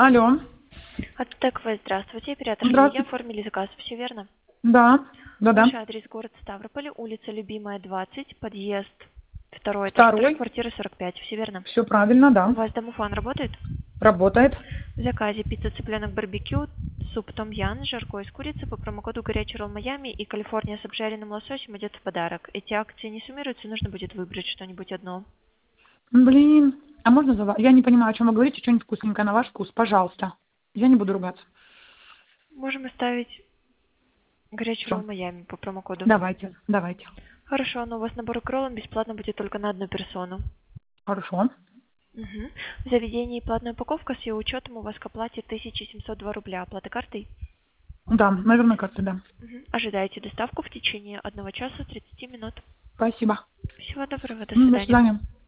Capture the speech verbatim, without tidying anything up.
Алло. Аттек Вы, здравствуйте. Оператор Лилия, Здравствуйте. оформили заказ, все верно? Да, да-да. Ваш адрес город Ставрополь, улица Любимая, двадцать, подъезд, второй этаж, вторая Второй. квартира сорок пять, все верно? Все правильно, У да. вас домофон работает? Работает. В заказе пицца цыпленок барбекю, суп том ян, жаркое из курицы по промокоду горячий ролл Майами и Калифорния с обжаренным лососем идет в подарок. Эти акции не суммируются, нужно будет выбрать что-нибудь одно. Блин. А можно за вас? Я не понимаю, о чем вы говорите. Что-нибудь вкусненькое на ваш вкус, пожалуйста. Я не буду ругаться. Можем оставить горячий ролл Все. Майами по промокоду. Давайте, давайте. Хорошо, но у вас набор к роллам бесплатно будет только на одну персону. Хорошо. Угу. В заведении платная упаковка с ее учетом у вас к оплате тысяча семьсот два рубля. Оплата картой? Да, наверное, как-то да. Угу. Ожидаете доставку в течение одного часа тридцати минут. Спасибо. Всего доброго, до М, До свидания. свидания.